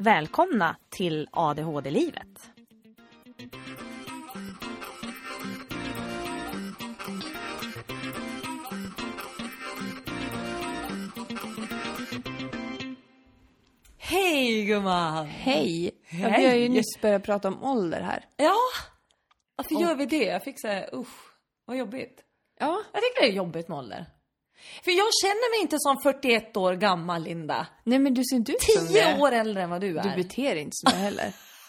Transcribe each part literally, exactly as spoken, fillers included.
Välkomna till A D H D-livet. Hej gumman! Hej! Hej. Ja, vi har ju nyss börjat prata om ålder här. Ja, varför gör vi det? Jag fick säga, usch, vad jobbigt. Ja. Jag tycker det är jobbigt med ålder. För jag känner mig inte som fyrtioett år gammal, Linda. Nej, men du ser inte ut som det. Tio år äldre än vad du är. Du beter inte som det heller.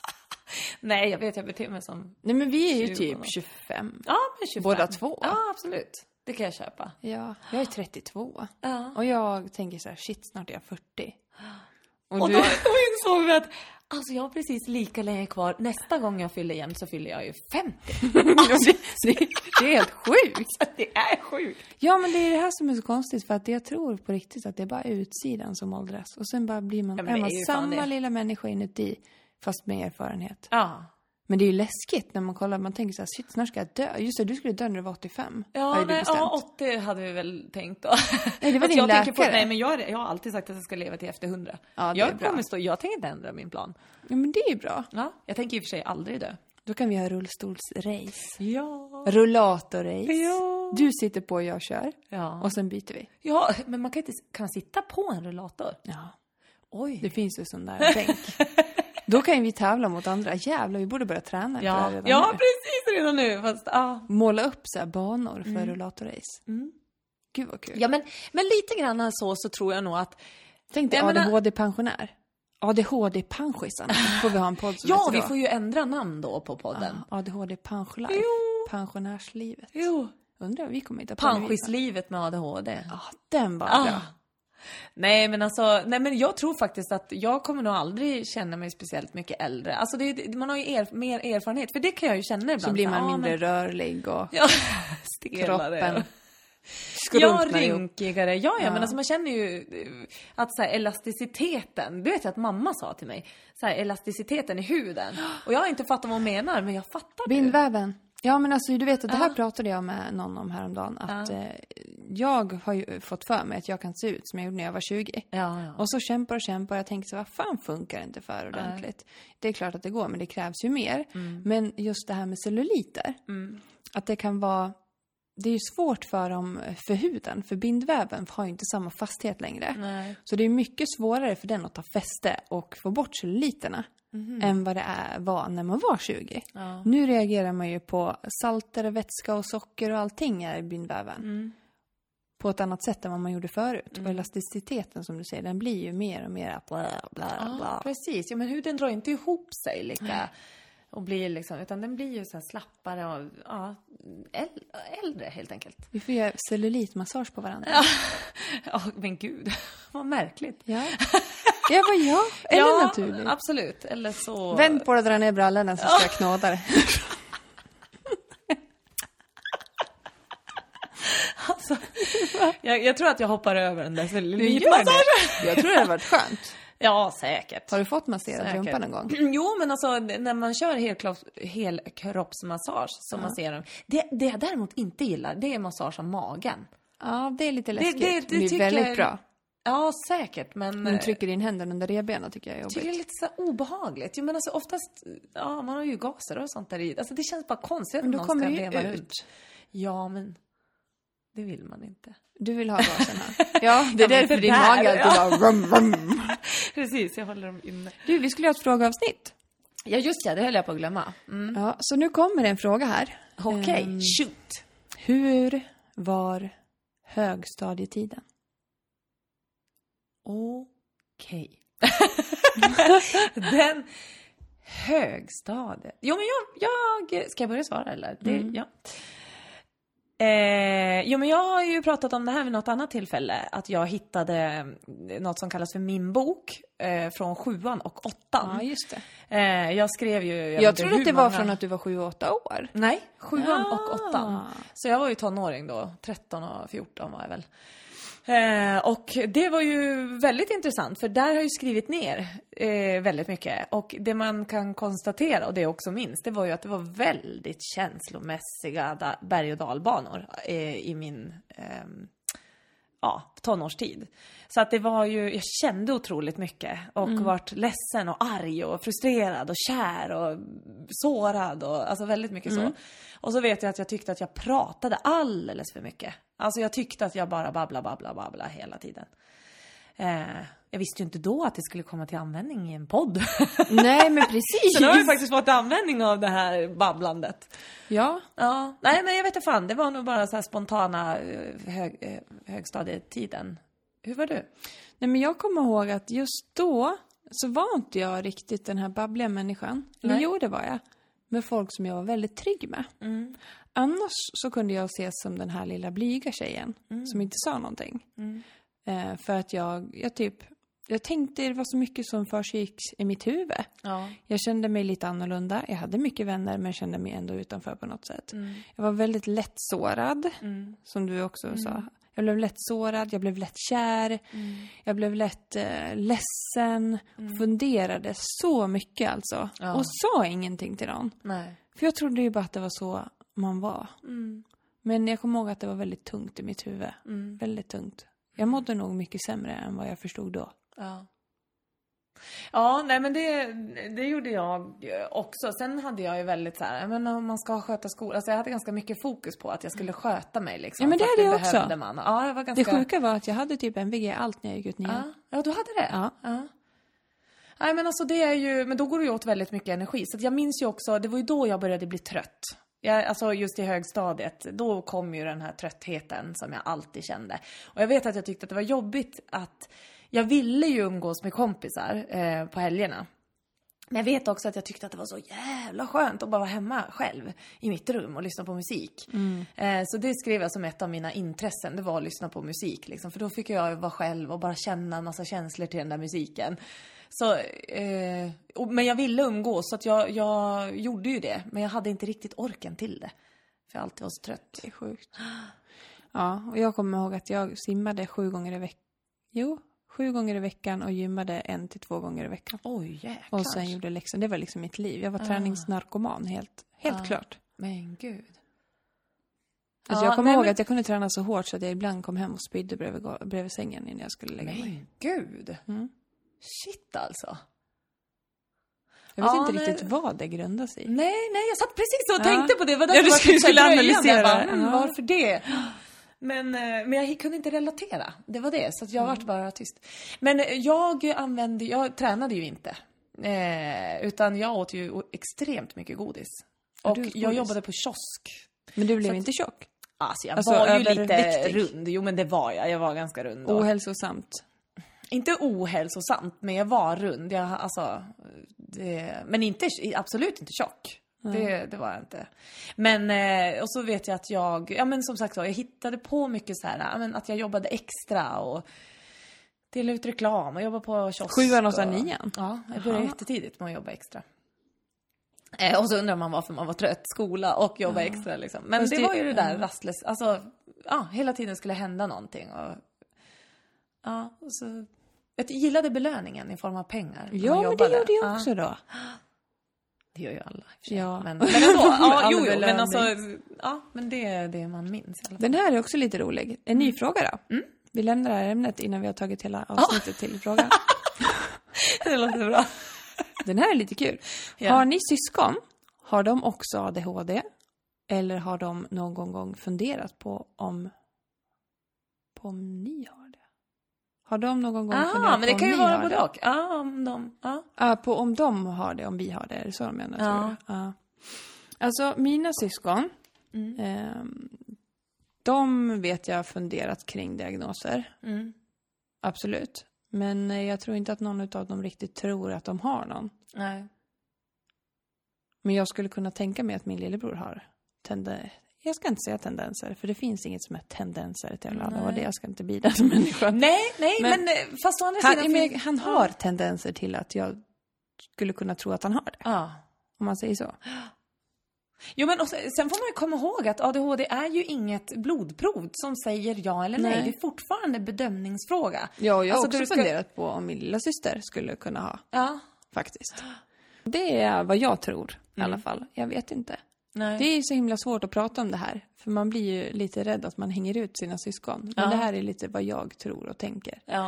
Nej, jag vet, jag beter mig som... Nej, men vi är ju tjugo typ år. tjugofem. Ja, men tjugofem. Båda två. Ja, absolut. Det kan jag köpa. Ja, jag är trettiotvå. Ja. Och jag tänker så här, shit, snart är jag fyrtio. Och, Och du... då, då insåg vi att alltså jag har precis lika länge kvar. Nästa gång jag fyller igen så fyller jag ju femtio. Alltså, det, det är helt sjukt. Det är sjukt. Ja, men det är det här som är så konstigt. För att jag tror på riktigt att det är bara utsidan som åldras. Och sen bara blir man, Ja, men är det man är ju fan samma det. lilla människa inuti. Fast med erfarenhet. Ja. Men det är ju läskigt när man kollar. Man tänker så här, shit, snart ska jag dö. Just det, du skulle dö när du var åttiofem. har Ja, ju du nej, bestämt. ja, åttio hade vi väl tänkt då. Nej, det var din jag tänker läkare. På, nej, men jag, jag har alltid sagt att jag ska leva till efter hundra. Ja, det jag är bra. kommer stå, jag tänker inte ändra min plan. Ja, men det är ju bra. Ja, jag tänker i och för sig aldrig dö. Då kan vi ha rullstolsrace. Ja. Rullatorrace. Ja. Du sitter på och jag kör. Ja. Och sen byter vi. Ja, men man kan inte kan man sitta på en rullator. Ja. Oj. Det finns ju sån där bänk. Då kan vi tävla mot andra. Jävlar, vi borde börja träna för det här Ja, redan ja nu. precis redan nu. Fast, ja. Måla upp så här banor för Mm. rullatorrace. Mm. Gud vad kul. Ja, men, men lite grann så, så tror jag nog att... Tänk dig Jag menar- A D H D-pensionär. A D H D-pensionären. Får vi ha en podd som Ja, heter vi då. får ju ändra namn då på podden. Ja, A D H D-pensionär. Jo. Pensionärslivet. Jo. Undrar om vi kommer hitta på det. Panschislivet med A D H D. Ja, den var Ah. bra. Nej, men alltså, nej, men jag tror faktiskt att jag kommer nog aldrig känna mig speciellt mycket äldre. Alltså det, det- man har ju er, mer erfarenhet, för det kan jag ju känna ibland. Så blir man Ja, mindre men- rörlig och Ja, stelare. kroppen Ja, skrumpnar ihop. rynkigare. Ja, ja, Ja. men alltså man känner ju eh, att så här, elasticiteten, du vet ju att mamma sa till mig, så här, elasticiteten i huden. Och jag har inte fattat vad hon menar, men jag fattar det. Bindväven. Ja, men alltså du vet att det här Ja. pratade jag med någon om häromdagen. Att Ja. eh, jag har ju fått för mig att jag kan se ut som jag gjorde när jag var tjugo. Ja, ja. Och så kämpar och kämpar. Jag tänkte så, vad fan funkar inte för ordentligt? Det är klart att det går, men det krävs ju mer. Mm. Men just det här med celluliter. Att det kan vara... Det är ju svårt för dem, för huden. För bindväven har ju inte samma fasthet längre. Nej. Så det är mycket svårare för den att ta fäste och få bort celluliterna. Än vad det är, var när man var tjugo. Ja. Nu reagerar man ju på salter, vätska och socker och allting är i bindväven. Mm. På ett annat sätt än vad man gjorde förut. Och elasticiteten som du säger, den blir ju mer och mer bla bla Ja, bla. precis. Ja, men huden drar inte ihop sig lika och blir liksom, utan den blir ju så här slappare och ja, äl- äldre helt enkelt. Vi får göra cellulitmassage på varandra. Ja, ja men gud, vad märkligt. Ja, ja vad ja. Eller Ja, naturligt. absolut. Eller så... Vänd på det och dra ner brallorna så ska jag knåda det. Alltså, jag, jag tror att jag hoppar över den där Du gör cellulitmassagen. det. Jag tror det har varit skönt. Ja, säkert. Har du fått massera Säkert. rumpan någon gång? Jo, men alltså när man kör helkropps, helkroppsmassage som man ser dem. Det, det jag däremot inte gillar, det är massage av magen. Ja, det är lite läskigt. det- Det, det blir tycker väldigt jag- bra. Ja, säkert, men... Men trycker in händerna under revbenen tycker jag är Jag tycker det är jobbigt. lite så här obehagligt. Jo, men alltså oftast, ja, man har ju gaser och sånt där i. Alltså det känns bara konstigt Men att då någon kommer ska det ju leva ut. ut. Ja, men det vill man inte. Du vill ha gaserna. Ja, det är Ja, men därför det din där, mage alltid ja. bara rum, rum. Precis, jag håller dem inne. Du, vi skulle ha ett frågeavsnitt. Ja, just det, det höll jag på att glömma. Mm. Ja, så nu kommer en fråga här. Okej, Ehm, shoot. Hur var högstadietiden? Okej. Den högstadiet. Jo, men jag, jag... Ska jag börja svara eller? Det, Mm. ja. Eh, jo, men jag har ju pratat om det här vid något annat tillfälle. Att jag hittade något som kallas för min bok. Eh, från sjuan och åttan. Ja, just det. Eh, jag skrev ju... Jag, Jag, vet inte trodde att hur det var många- från att du var sju och åtta år. Nej, sjuan Ja. och åttan. Så jag var ju tonåring då. tretton och fjorton var jag väl. Eh, och det var ju väldigt intressant. För där har jag ju skrivit ner eh, väldigt mycket. Och det man kan konstatera, och det jag också minns, det var ju att det var väldigt känslomässiga da- berg- och dalbanor eh, i min... ehm, ja, tonårstid. Så att det var ju, jag kände otroligt mycket och mm. vart ledsen och arg och frustrerad och kär och sårad och alltså väldigt mycket mm. så. Och så vet jag att jag tyckte att jag pratade alldeles för mycket. Alltså jag tyckte att jag bara babbla, babbla, babbla hela tiden. Eh, jag visste ju inte då att det skulle komma till användning i en podd. Nej, men precis. Så nu har jag faktiskt fått användning av det här babblandet. Ja. Ja. Nej, men jag vet inte fan. Det var nog bara så här spontana hög, högstadietiden. Hur var du? Nej, men jag kommer ihåg att just då så var inte jag riktigt den här babbliga människan. Eller jo, det var jag. Med folk som jag var väldigt trygg med. Mm. Annars så kunde jag ses som den här lilla blyga tjejen. Mm. Som inte sa någonting. Mm. Eh, för att jag, jag typ... Jag tänkte det var så mycket som försiggick i mitt huvud. Ja. Jag kände mig lite annorlunda. Jag hade mycket vänner men kände mig ändå utanför på något sätt. Mm. Jag var väldigt lättsårad. Mm. Som du också mm. sa. Jag blev lätt sårad, jag blev lätt kär. Mm. Jag blev lätt eh, ledsen. Mm. Funderade så mycket alltså. Ja. Och sa ingenting till någon. Nej. För jag trodde ju bara att det var så man var. Mm. Men jag kommer ihåg att det var väldigt tungt i mitt huvud. Mm. Väldigt tungt. Jag mådde nog mycket sämre än vad jag förstod då. Ja. Ja, nej men det, det gjorde jag också. Sen hade jag ju väldigt så här, men om man ska sköta skolan. Alltså jag hade ganska mycket fokus på att jag skulle sköta mig liksom. Ja, men det hade jag också. Man. Ja, jag var ganska... Det sjuka var att jag hade typ en V G allt när jag gick ut nian. Ja, ja, du hade det? Ja. Ja. Nej men alltså det är ju, men då går det ju åt väldigt mycket energi. Så att jag minns ju också, det var ju då jag började bli trött. Jag, alltså just i högstadiet, då kom ju den här tröttheten som jag alltid kände. Och jag vet att jag tyckte att det var jobbigt att jag ville ju umgås med kompisar eh, på helgerna. Men jag vet också att jag tyckte att det var så jävla skönt att bara vara hemma själv i mitt rum och lyssna på musik. Mm. Eh, så det skrev jag som ett av mina intressen, det var att lyssna på musik. Liksom. För då fick jag vara själv och bara känna en massa känslor till den där musiken. Så, eh, och, men jag ville umgås så att jag, jag gjorde ju det. Men jag hade inte riktigt orken till det. För jag alltid var så trött. Det är sjukt. Ja, och jag kommer ihåg att jag simmade sju gånger i veckan. Jo, sju gånger i veckan och gymmade en till två gånger i veckan. Oj, jäklar. Och sen gjorde läxan. Det var liksom mitt liv. Jag var ah. träningsnarkoman, helt, helt ah. klart. Men gud. Alltså ja, jag kommer ihåg men... att jag kunde träna så hårt så att jag ibland kom hem och spydde bredvid, bredvid sängen innan jag skulle lägga mig. Men gud. Mm. Shit alltså. Jag vet ja, nej. inte riktigt vad det grundar sig i. Nej, nej, jag satt precis och ja. tänkte på det. Vad ja, du skulle, skulle analysera bara, mm, varför det? Men, men jag kunde inte relatera. Det var det, så att jag mm. vart bara tyst. Men jag använde, jag tränade ju inte. Eh, utan jag åt ju extremt mycket godis. Och jag godis? jobbade på kiosk. Men du blev att, inte tjock? Alltså jag alltså, var ju lite rund. Jo, men det var jag. Jag var ganska rund. Då. Ohälsosamt. Inte ohälsosamt, men jag var rund. Jag, alltså, det, men inte, absolut inte tjock. Mm. Det, det var jag inte. Men, eh, och så vet jag att jag, ja men som sagt så, jag hittade på mycket så här, ja, men att jag jobbade extra och delade ut reklam och jobbade på kiosk. Sjuan och sen nian? Ja, jag började Aha. jättetidigt med att jobba extra. Eh, och så undrar man varför man var trött, skola och jobba ja. extra liksom. Men Fast det, det var ju det där ja. rastlös, alltså, ja, hela tiden skulle hända någonting och ja, och så jag gillade belöningen i form av pengar. Ja, men det gjorde jag också då. Det gör ju alla. Ja. Men, men ändå, ja, jo, jo, men alltså, ja, men det är det man minns i alla fall. Den här är också lite rolig. En ny fråga då. Mm. Vi lämnar det här ämnet innan vi har tagit hela avsnittet oh. till frågan. Det låter bra. Den här är lite kul. Ja. Har ni syskon? Har de också A D H D? Eller har de någon gång funderat på om, på om ni har det? Har de någon gång ah, funderat på men det om kan ju ni vara har både det? och. Ja, om de, ja. Ah, på om de har det, om vi har det. Är det så de menar? Ja. Ah. Alltså, mina syskon, mm. eh, de vet jag funderat kring diagnoser. Mm. Absolut. Men jag tror inte att någon av dem riktigt tror att de har någon. Nej. Men jag skulle kunna tänka mig att min lillebror har tendenser. Jag ska inte säga tendenser, för det finns inget som är tendenser till alla. Och det jag ska inte bli den människan. Nej, nej, men, men fast å andra han, sidan... Men, han har tendenser till att jag skulle kunna tro att han har det. Ja. Om man säger så. Jo, men också, sen får man ju komma ihåg att A D H D är ju inget blodprov som säger ja eller nej. nej. Det är fortfarande bedömningsfråga. Ja, jag har alltså, också du ska... funderat på om min lilla syster skulle kunna ha. Ja. Faktiskt. Det är vad jag tror i mm. alla fall. Jag vet inte. Nej. Det är så himla svårt att prata om det här. För man blir ju lite rädd att man hänger ut sina syskon. Men Ja. det här är lite vad jag tror och tänker. Ja.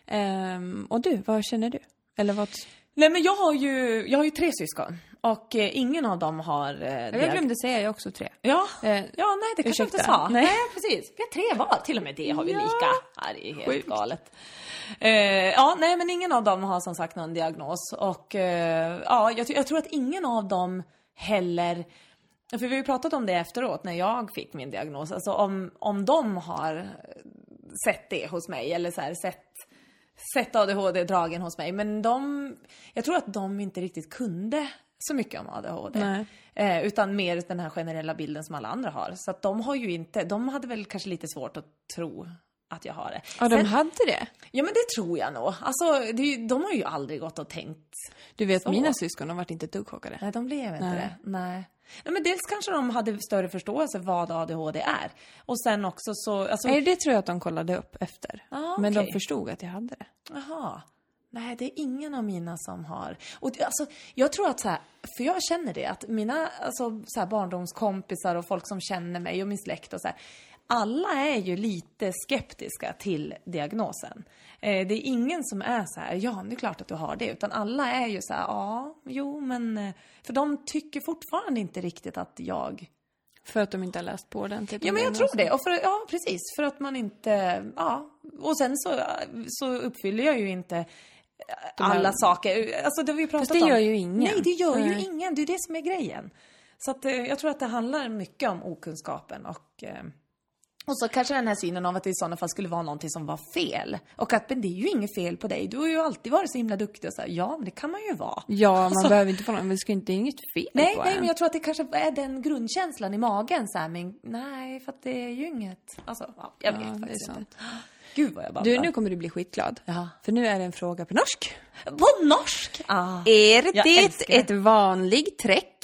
Um, och du, vad känner du? Eller vad... Nej, men jag har ju, jag har ju tre syskon. Och eh, ingen av dem har... Eh, Jag diag- glömde säga, jag har också tre. Ja, Eh, ja, nej, det kanske jag inte ursäkta. sa. Nej. Nej. precis. Vi har tre var, till och med det har vi Ja. lika. Ja, det är helt Sjukt. galet. Eh, ja, nej, men ingen av dem har som sagt någon diagnos. Och eh, ja, jag, jag tror att ingen av dem heller... För vi har ju pratat om det efteråt när jag fick min diagnos. Alltså om, om de har sett det hos mig eller så här, sett, sett A D H D-dragen hos mig. Men de, jag tror att de inte riktigt kunde så mycket om A D H D. Nej. Eh, utan mer den här generella bilden som alla andra har. Så att de har ju inte, de hade väl kanske lite svårt att tro att jag har det. Ja, de Sen- hade det. Ja, men det tror jag nog. Alltså, det, är ju- de har ju aldrig gått och tänkt. Du vet, Så. mina syskon har varit inte ett dugg chockade. Nej, de blev inte Nej. det. Nej. Nej, men dels kanske de hade större förståelse vad A D H D är. Och sen också så... Alltså, Nej, det tror jag att de kollade upp efter. Ah, Men de okej. förstod att jag hade det. Jaha. Nej, det är ingen av mina som har... Och det, alltså, jag tror att så här... För jag känner det, att mina alltså, så här, barndomskompisar och folk som känner mig och min släkt och så här... Alla är ju lite skeptiska till diagnosen. Eh, det är ingen som är så här, ja, det är klart att du har det. Utan alla är ju så här, ja, jo, men... eh, För de tycker fortfarande inte riktigt att jag... För att de inte har läst på den. Ja, men jag tror det. Och för, ja, precis. För att man inte... Ja. Och sen så, så uppfyller jag ju inte alla här- saker. Alltså det har vi pratat Fast det om. gör ju ingen. Nej, det gör ju Nej. ingen. Det är det som är grejen. Så att, eh, jag tror att det handlar mycket om okunskapen. Och, eh, och så kanske den här synen av att det i sådana fall skulle vara någonting som var fel. Och att men det är ju inget fel på dig. Du har ju alltid varit så himla duktig. Och så här, ja, men det kan man ju vara. Ja, man Alltså- behöver inte få någon, men det ska inte, det är inget fel Nej, på nej, en. men jag tror att det kanske är den grundkänslan i magen. Så här, men nej, för att det är ju inget... Alltså, ja, jag vet Ja, det är faktiskt sant. inte. Gud vad jag babblar. Du, nu kommer du bli skitglad. Ja. För nu är det en fråga på norsk. På norsk? Ah. Är Jag det älskar det. ett vanligt träck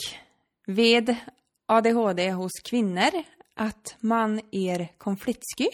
vid A D H D hos kvinnor att man är konfliktsky?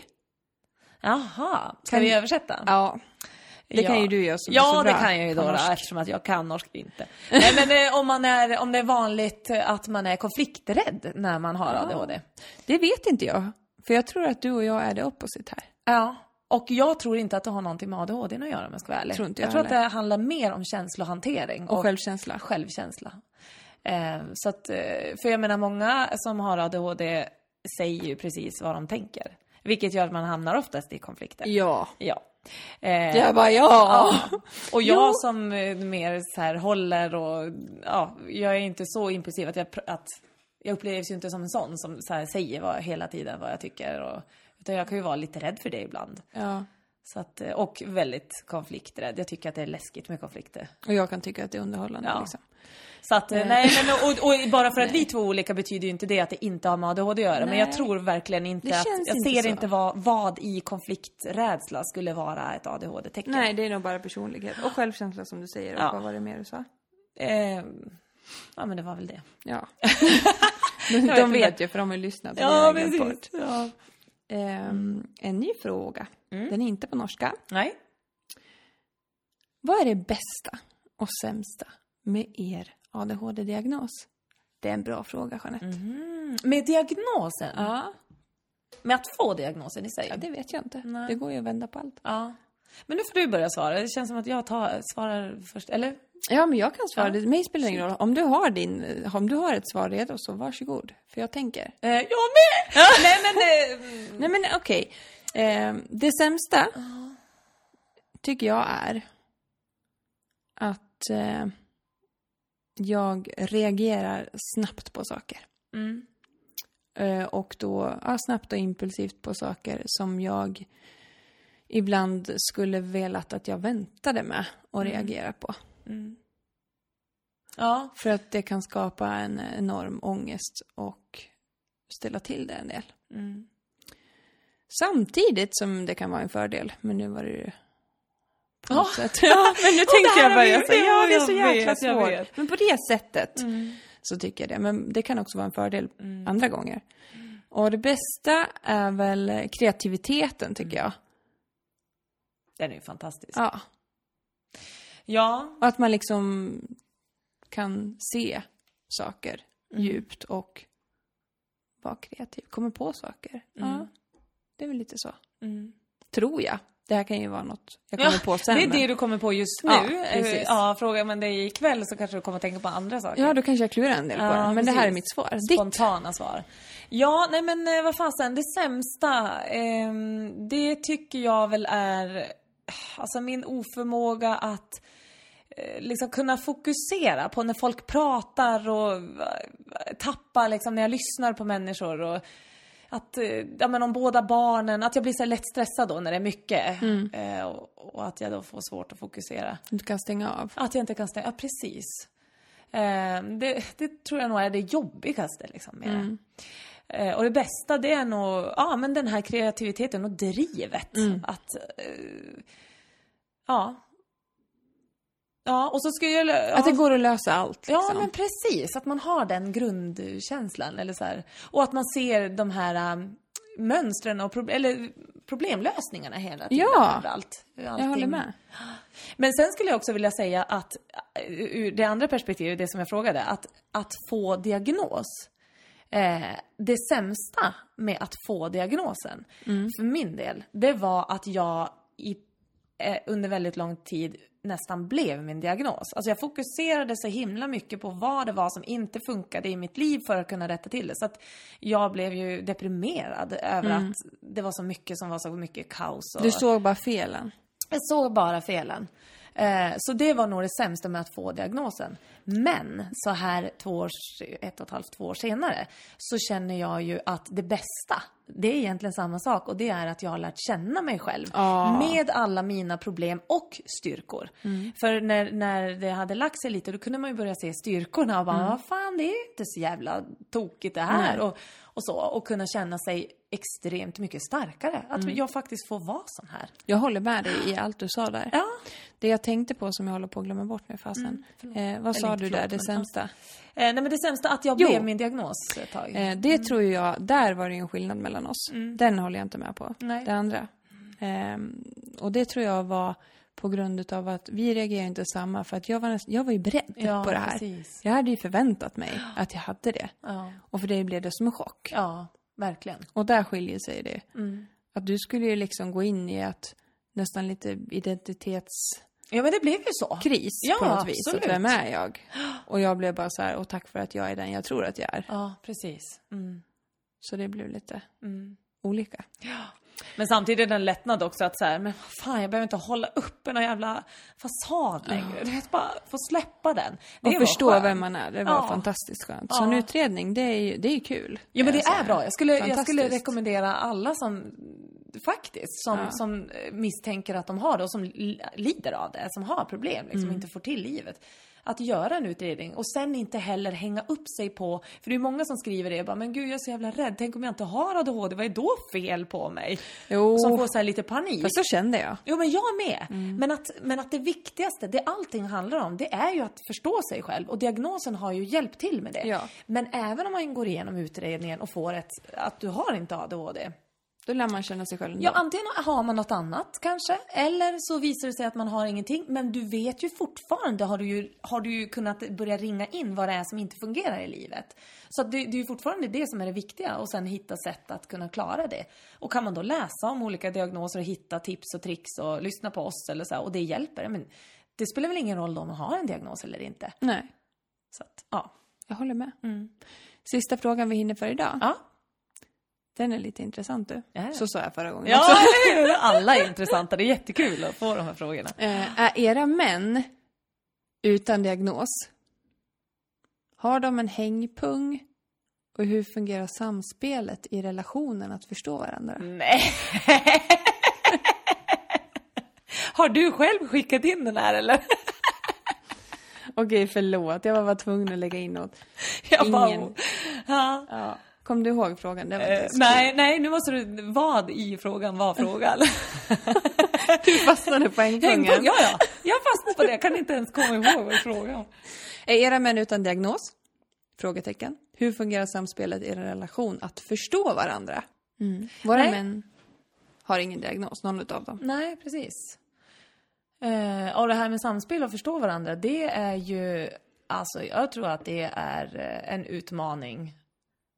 Jaha, ska Kan- vi översätta? Ja, det kan Ja. ju du göra som är Ja, så det bra kan jag ju på då, då norsk. eftersom att jag kan norsk inte. Nej, men eh, om, man är, om det är vanligt att man är konflikträdd när man har A D H D. Det vet inte jag. För jag tror att du och jag är det opposite här. Ja, och jag tror inte att det har någonting med A D H D att göra om jag ska vara ärlig. Tror inte jag jag tror att heller. det handlar mer om känslohantering. Och självkänsla. Självkänsla. Eh, så att, eh, för jag menar, många som har A D H D säger ju precis vad de tänker. Vilket gör att man hamnar oftast i konflikter. Ja. Ja. Eh, Jag bara, ja. ja. Och jag Jo. som eh, mer så här håller och... Ja, jag är inte så impulsiv att jag... pr- Att, jag upplevs ju inte som en sån som så här, säger vad, hela tiden vad jag tycker. Och, utan jag kan ju vara lite rädd för det ibland. Ja. Så att, eh, och väldigt konflikträdd. Jag tycker att det är läskigt med konflikter. Och jag kan tycka att det är underhållande Ja. liksom. Så att, eh, nej, men, och, och bara för att vi två olika betyder ju inte det att det inte har med A D H D att göra. Men jag Nej. tror verkligen inte Det att... känns Jag inte ser så. inte vad, vad i konflikträdsla skulle vara ett A D H D-tecken. Nej, det är nog bara personlighet. Och självkänsla som du säger. Och Ja. vad var det mer du sa? Eh, ja, men det var väl det. Ja. de vet de inte. vet ju, för de har ju lyssnat. Ja, Det har jag glömt precis. bort. Ja. Ehm, en ny fråga. Den är inte på norska. Nej. Vad är det bästa och sämsta med er A D H D-diagnos? Det är en bra fråga, Jeanette. Mm. Med diagnosen? Ja, Med att få diagnosen i sig? ja, det vet jag inte. Nej. Det går ju att vända på allt. Ja. Men nu får du börja svara. Det känns som att jag tar, svarar först. Eller? Ja, men jag kan svara. Ja. Det mig spelar ingen roll. Om du har din, om du har ett svar redo, så varsågod. För jag tänker. Eh, jag med! Nej, men... Eh, Nej, men okej. Eh, det sämsta tycker jag är att eh, jag reagerar snabbt på saker. mm. Eh, och då ja, snabbt och impulsivt på saker som jag ibland skulle velat att jag väntade med att reagera på. Mm. Ja. För att det kan skapa en enorm ångest och ställa till det en del. Mm. Samtidigt som det kan vara en fördel. Men nu var det ju på något Ja. sätt. Ja, men nu Och tänkte det här jag börja är ju- säga, ja, det är så jag jäkla vet, jag svårt. vet. Men på det sättet Mm. så tycker jag det. Men det kan också vara en fördel Mm. andra gånger. Och det bästa är väl kreativiteten, tycker jag. Den är ju fantastisk. Ja. Ja. Och att man liksom kan se saker djupt och vara kreativ, komma på saker. Mm. Ja, det är väl lite så. Mm. Tror jag. Det här kan ju vara något jag kommer Ja, på sen. det är men... det du kommer på just nu. Ja, precis. Ja, frågar man dig ikväll så kanske du kommer att tänka på andra saker. Ja, då kanske jag klurar en del på Ja, det. Men precis. det här är mitt svar. Ditt. Spontana svar. Ja, nej men eh, vad fasen, det sämsta, eh, det tycker jag väl är alltså min oförmåga att eh, liksom kunna fokusera på när folk pratar och eh, tappa liksom när jag lyssnar på människor och att, ja men om båda barnen, att jag blir så lätt stressad då när det är mycket Mm. eh, och, och att jag då får svårt att fokusera. Du kan stänga av. Att jag inte kan stänga, ja precis. Eh, det, det tror jag nog är det jobbigaste liksom med Mm. det. Eh, och det bästa det är nog, ja men den här kreativiteten och drivet. Mm. Att, eh, ja. Ja, och så ska jag... Ja. Att det går att lösa allt. Ja, Liksom. men precis. Att man har den grundkänslan. Eller så här. Och att man ser de här um, mönstren och pro- eller problemlösningarna hela tiden. Ja, överallt. jag håller med. Men sen skulle jag också vilja säga att ur det andra perspektivet, det som jag frågade, att, att få diagnos. Eh, det sämsta med att få diagnosen, Mm. för min del, det var att jag i, eh, under väldigt lång tid nästan blev min diagnos. Alltså jag fokuserade så himla mycket på vad det var som inte funkade i mitt liv för att kunna rätta till det. Så att jag blev ju deprimerad över Mm. att det var så mycket som var så mycket kaos. Och... Du såg bara felen. Jag såg bara felen. Eh, så det var nog det sämsta med att få diagnosen. Men så här två år, ett och ett halvt, två år senare så känner jag ju att det bästa, det är egentligen samma sak. Och det är att jag har lärt känna mig själv. Ah. Med alla mina problem och styrkor. Mm. För när, när det hade lagt sig lite, då kunde man ju börja se styrkorna. Och bara, Mm. vad fan, det är inte så jävla tokigt det här. Och, och så. Och kunna känna sig extremt mycket starkare. Att Mm. jag faktiskt får vara sån här. Jag håller med dig i allt du sa där. Ja. Det jag tänkte på som jag håller på att glömma bort nu fasen. Mm, eh, vad sa inte du där, förlåt, det men- sämsta? Eh, nej men det sämsta att jag Jo. blev min diagnos ett tag. Eh, det tror ju jag, där var det ju en skillnad mellan oss. Den håller jag inte med på. Nej. Det andra. Ehm, och det tror jag var på grund av att vi reagerar inte samma. För att jag var, näst, jag var ju beredd Ja, på det här. precis. Jag hade ju förväntat mig att jag hade det. Ja. Och för dig blev det som en chock. Ja, verkligen. Och där skiljer sig det. Mm. Att du skulle ju liksom gå in i att nästan lite identitetskris Ja men det blev ju så. Ja, på något vis. absolut. Att vem är jag? Och jag blev bara så här, och tack för att jag är den jag tror att jag är. Ja, precis. Mm. Så det blev lite Mm. olika. Men samtidigt är det en lättnad också att så här, men vad fan, jag behöver inte hålla uppe någon jävla fasad längre. Det är bara få släppa den. Det Och var förstå skönt. vem man är. Det var Ja. fantastiskt skönt. Ja. Så en utredning, det är ju det är ju kul. Ja men det Alltså, är bra. Jag skulle, jag skulle fantastiskt. rekommendera alla som faktiskt som, Ja. som misstänker att de har det och som li- lider av det, som har problem, liksom Mm. inte får till livet. Att göra en utredning och sen inte heller hänga upp sig på, för det är många som skriver det och bara, men gud jag är så jävla rädd, tänk om jag inte har A D H D, vad är då fel på mig? Jo, Som får så här lite panik. fast så kände jag. Jo men jag med. Mm. Men, att, men att det viktigaste, det allting handlar om, det är ju att förstå sig själv. Och diagnosen har ju hjälpt till med det. Ja. Men även om man går igenom utredningen och får ett, att du har inte A D H D. Då lär man känna sig själv ändå. Ja, antingen har man något annat kanske. Eller så visar det sig att man har ingenting. Men du vet ju fortfarande, har du ju, har du ju kunnat börja ringa in vad det är som inte fungerar i livet. Så att det, det är ju fortfarande det som är det viktiga. Och sen hitta sätt att kunna klara det. Och kan man då läsa om olika diagnoser och hitta tips och tricks och lyssna på oss eller så här, och det hjälper. Men det spelar väl ingen roll då om man har en diagnos eller inte. Nej, Så att, ja. jag håller med. Mm. Sista frågan vi hinner för idag. Ja. Den är lite intressant du. Ja. Så sa jag förra gången Ja, också. alla är intressanta. Det är jättekul att få de här frågorna. Eh, är era män utan diagnos? Har de en hängpung? Och hur fungerar samspelet i relationen att förstå varandra? Nej. Har du själv skickat in den här eller? Okej, förlåt. Jag var bara tvungen att lägga in något. Jag bara, Ingen. ja. Ja. Kom du ihåg frågan? Det var inte Eh, så nej, nej, nu måste du, vad i frågan var frågan? Du fastnade på hängpungen. Hängpung, ja, ja. Jag fastnade på det. Jag kan inte ens komma ihåg vad frågan. Är era män utan diagnos? Frågetecken. Hur fungerar samspelet i er relation att förstå varandra? Mm. Våra Nej. män har ingen diagnos, någon av dem. Nej, precis. Eh, och det här med samspel och förstå varandra, det är ju, alltså jag tror att det är eh, en utmaning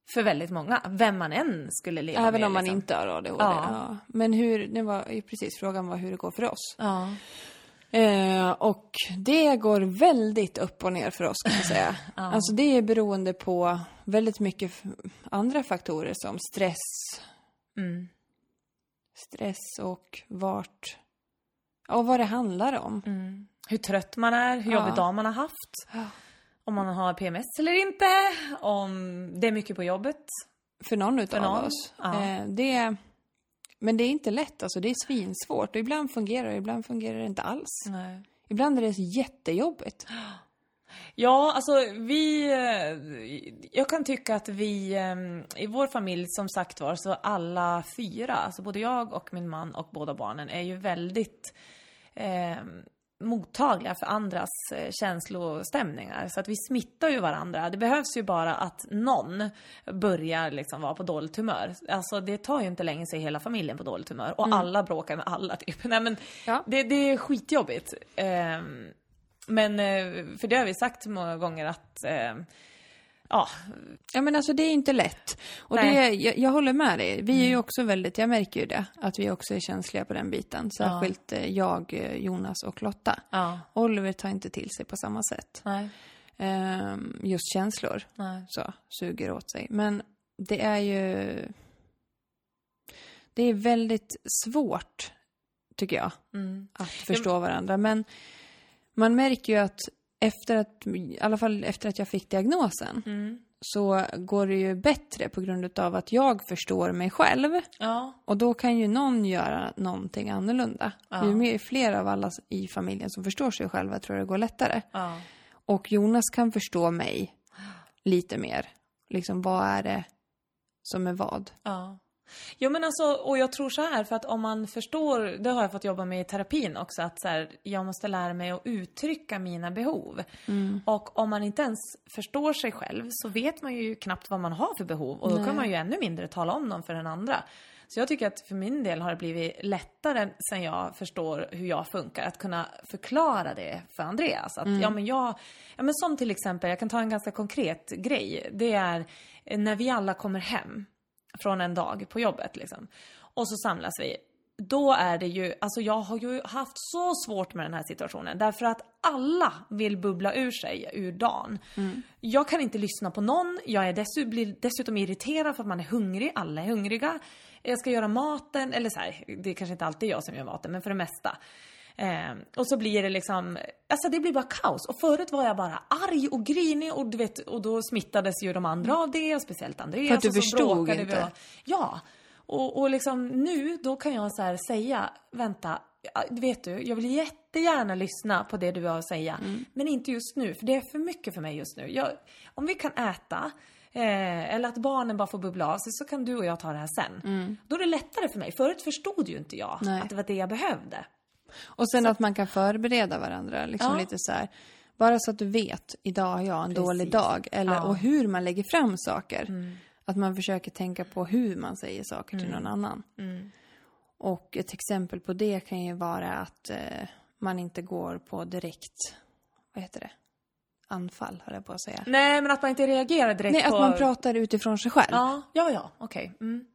för väldigt många. Vem man än skulle leva Även med. om man liksom. inte har A D H D. Ja. Ja. Men hur, det var ju precis frågan var hur det går för oss. Ja. Eh, och det går väldigt upp och ner för oss kan man säga. Ja. Alltså det är beroende på väldigt mycket f- andra faktorer som stress. Mm. Stress och vart. Och vad det handlar om. Mm. Hur trött man är, hur jobbig Ja. dag man har haft. Ja. Om man har P M S eller inte. Om det är mycket på jobbet. För någon utav någon. oss. Ja. Eh, det, men det är inte lätt alltså. Det är svinsvårt. Och ibland fungerar det, ibland fungerar det inte alls. Nej. Ibland är det jättejobbigt. Ja, alltså vi... eh, Jag kan tycka att vi eh, i vår familj, som sagt var, så alla fyra, alltså både jag och min man och båda barnen, är ju väldigt eh, mottagliga för andras eh, känslostämningar. Så att vi smittar ju varandra. Det behövs ju bara att någon börjar liksom vara på dåligt humör. Alltså det tar ju inte länge sig hela familjen på dåligt humör. Och Mm. alla bråkar med alla typ. Nej men Ja. det, det är skitjobbigt. Eh, Men, eh, för det har vi sagt många gånger att, eh, ja, Ja men alltså det är inte lätt. Och Nej. det, jag, jag håller med dig. Vi är ju också väldigt, jag märker ju det. Att vi också är känsliga på den biten. Särskilt eh, jag, eh, Jonas och Lotta. ja, Oliver tar inte till sig på samma sätt. nej, Ehm, just känslor. nej. Så, suger åt sig. Men det är ju... Det är väldigt svårt, tycker jag, Mm. att förstå varandra. Men man märker ju att efter att, i alla fall efter att jag fick diagnosen, Mm. så går det ju bättre på grund av att jag förstår mig själv. Ja, Och då kan ju någon göra någonting annorlunda. Ja. Ju mer fler av alla i familjen som förstår sig själva, tror jag det går lättare. ja, Och Jonas kan förstå mig lite mer. Liksom, vad är det som är vad? ja. Jo men alltså, och jag tror så här, för att om man förstår, det har jag fått jobba med i terapin också, att så här, jag måste lära mig att uttrycka mina behov. Och om man inte ens förstår sig själv så vet man ju knappt vad man har för behov. Och då Nej. kan man ju ännu mindre tala om dem för den andra. Så jag tycker att för min del har det blivit lättare sen jag förstår hur jag funkar. Att kunna förklara det för Andreas. Att, ja, men jag, ja, men som till exempel, jag kan ta en ganska konkret grej. Det är när vi alla kommer hem från en dag på jobbet liksom. Och så samlas vi. Då är det ju, alltså jag har ju haft så svårt med den här situationen. Därför att alla vill bubbla ur sig ur dagen. Mm. Jag kan inte lyssna på någon. Jag är dessutom, blir dessutom irriterad för att man är hungrig. Alla är hungriga. Jag ska göra maten. Eller så här, det är kanske inte alltid jag som gör maten, men för det mesta. Eh, och så blir det liksom, alltså det blir bara kaos. Och förut var jag bara arg och grinig. Och, du vet, och då smittades ju de andra av det. Och speciellt Andreas. För att du och så förstod bråkade inte. vi och, ja. Och, och liksom nu, då kan jag så här säga, vänta, vet du, jag vill jättegärna lyssna på det du har att säga. Mm. Men inte just nu, för det är för mycket för mig just nu. Jag, om vi kan äta, eh, eller att barnen bara får bubbla av sig, så kan du och jag ta det här sen. Mm. Då är det lättare för mig. Förut förstod ju inte jag Nej. att det var det jag behövde. Och sen så. Att man kan förbereda varandra, liksom ja. lite så här. Bara så att du vet, idag har jag en Precis. dålig dag. Eller, ja. Och hur man lägger fram saker. Mm. Att man försöker tänka på hur man säger saker till mm. någon annan. Mm. Och ett exempel på det kan ju vara att eh, man inte går på direkt, vad heter det? Anfall, höll jag på att säga. Nej, men att man inte reagerar direkt Nej, på... att man pratar utifrån sig själv. Ja, ja, ja. okej. Okay. Mm.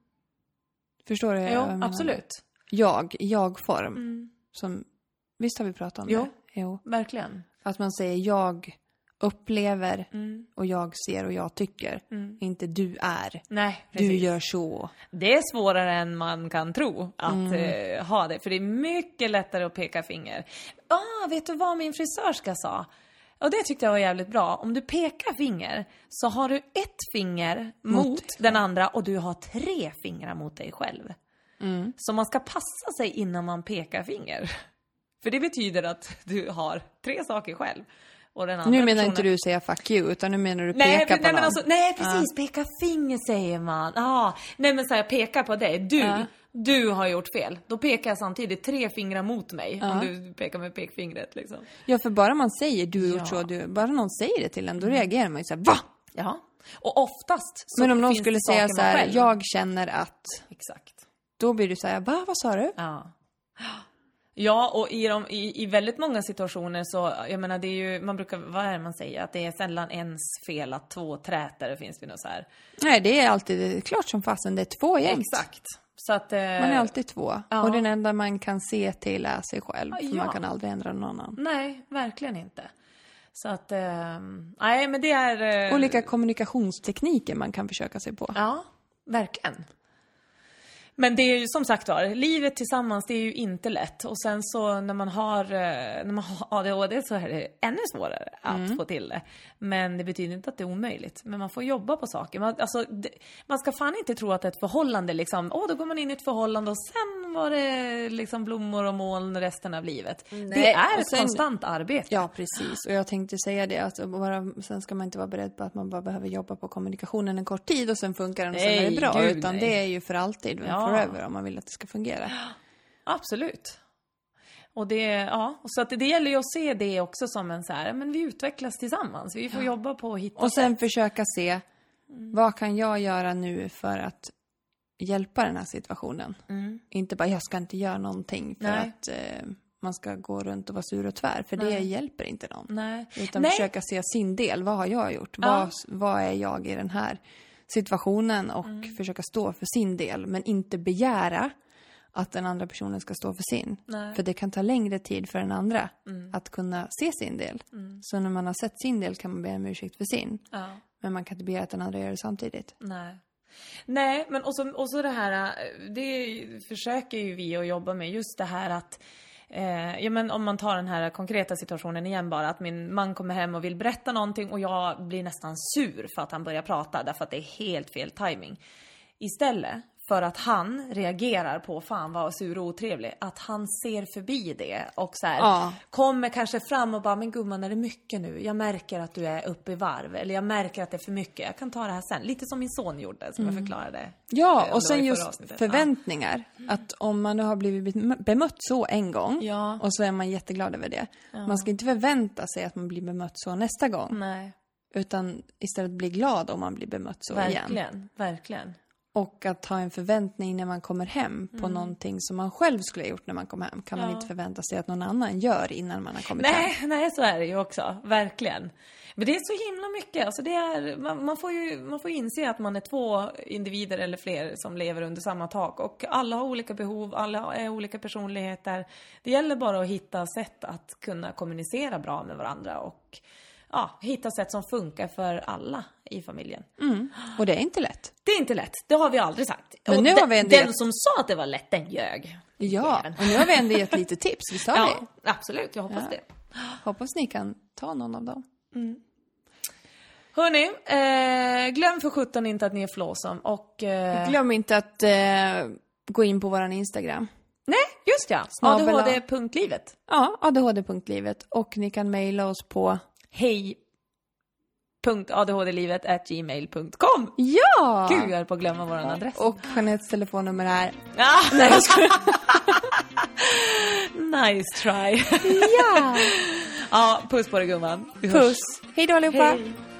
Förstår du? Jo, absolut. Jag, jag-form. Mm. Som, visst har vi pratat om jo, det? Jo, verkligen. Att man säger jag upplever mm. och jag ser och jag tycker. Mm. Inte du är. Nej, precis. Du gör så. Det är svårare än man kan tro att mm. eh, ha det. För det är mycket lättare att peka finger. Ah, vet du vad min frisörska sa? Och det tyckte jag var jävligt bra. Om du pekar finger så har du ett finger mot, mot den andra och du har tre fingrar mot dig själv. Mm. Så man ska passa sig innan man pekar finger. För det betyder att du har tre saker själv. Och den andra nu menar personen... inte du säga fuck you, utan nu menar du nej, peka nej, på men någon. alltså, nej, precis. Ja. Peka finger säger man. Ah, nej, men så jag pekar på dig. Du, ja. du har gjort fel. Då pekar jag samtidigt tre fingrar mot mig. Ja. Om du pekar med pekfingret liksom. Ja, för bara man säger du har gjort ja. så. Du, bara någon säger det till en, då mm. reagerar man ju så här, va? Ja. Och oftast så men om någon finns skulle säga så här, jag känner att... Exakt. Då blir du så här, va? Vad sa du? Ja. Ja, och i, de, i, i väldigt många situationer så, jag menar det är ju, man brukar, vad är det man säger? Att det är sällan ens fel att två trätare finns det nog så här. Nej, det är alltid det är klart som fasen, det är två gäng. Exakt. Så att, eh, man är alltid två. Ja. Och den enda man kan se till är sig själv. För Ja. man kan aldrig ändra någon annan. Nej, verkligen inte. Så att, eh, nej men det är... Eh, Olika kommunikationstekniker man kan försöka sig på. Ja, verkligen. Men det är ju som sagt var, livet tillsammans det är ju inte lätt. Och sen så när man har, när man har A D H D så är det ännu svårare att mm. få till det. Men det betyder inte att det är omöjligt. Men man får jobba på saker. Man, alltså, det, man ska fan inte tro att ett förhållande liksom, åh då går man in i ett förhållande och sen var det liksom blommor och moln resten av livet. Nej, det är ett sen, konstant arbete. Ja, precis. Och jag tänkte säga det att bara, sen ska man inte vara beredd på att man bara behöver jobba på kommunikationen en kort tid och sen funkar den och sen är det bra. Gud, utan nej. Det är ju för alltid. Ja. Forever om man vill att det ska fungera. Absolut. Och det, ja, så att det, det gäller ju att se det också som en så här, men vi utvecklas tillsammans. Vi får ja. jobba på att hitta. Och sen sätt. försöka se, mm. vad kan jag göra nu för att hjälpa den här situationen? Mm. Inte bara, jag ska inte göra någonting för Nej. att eh, man ska gå runt och vara sur och tvär. För Nej. det hjälper inte någon. Nej. Utan Nej. försöka se sin del. Vad har jag gjort? Ja. Vad, vad är jag i den här situationen och mm. försöka stå för sin del, men inte begära att den andra personen ska stå för sin. Nej. För det kan ta längre tid för den andra mm. att kunna se sin del. Mm. Så när man har sett sin del kan man be om ursäkt för sin. Ja. Men man kan inte begära att den andra gör det samtidigt. Nej. Nej, men också, också det här, det försöker ju vi att jobba med, just det här att Eh, ja, men om man tar den här konkreta situationen igen bara, att min man kommer hem och vill berätta någonting och jag blir nästan sur för att han börjar prata därför att det är helt fel timing. Istället för att han reagerar på fan vad sur och otrevlig, att han ser förbi det och så här, ja. kommer kanske fram och bara, men gumman är det mycket nu? Jag märker att du är uppe i varv, eller jag märker att det är för mycket. Jag kan ta det här sen, lite som min son gjorde som mm. jag förklarade. Ja, och sen just avsnittet. förväntningar. Ja. Att om man nu har blivit bemött så en gång ja. och så är man jätteglad över det. Ja. Man ska inte förvänta sig att man blir bemött så nästa gång. Nej. Utan istället bli glad om man blir bemött så verkligen, igen. Verkligen, verkligen. Och att ha en förväntning när man kommer hem på mm. någonting som man själv skulle ha gjort när man kom hem. Kan ja. man inte förvänta sig att någon annan gör innan man har kommit nej, hem. Nej, så är det ju också. Verkligen. Men det är så himla mycket. Alltså det är, man, man, får ju, man får inse att man är två individer eller fler som lever under samma tak. Och alla har olika behov, alla är olika personligheter. Det gäller bara att hitta sätt att kunna kommunicera bra med varandra och ja, hitta sätt som funkar för alla i familjen. Mm. Och det är inte lätt. Det är inte lätt. Det har vi aldrig sagt. Men och nu den, har vi en den som sa att det var lätt, den ljög. Ja, och nu har vi ändå gett lite tips. Vi sa ja, det. Absolut. Jag hoppas ja. det. Hoppas ni kan ta någon av dem. Mm. Hörrni, eh, glöm för sjutton inte att ni är flåsom. Och, eh... glöm inte att eh, gå in på våran Instagram. Nej, just ja. A D H D punkt livet. Ja, A D H D punkt livet. Och ni kan mejla oss på hej punkt a d h d livet at gmail punkt com. Ja! Gud, jag är på att glömma vår adress. Och Jeanettes telefonnummer är... Ja. Nej, jag ska... Nice try. Ja! Ja, puss på dig gumman. Puss. Hej då allihopa. Hej.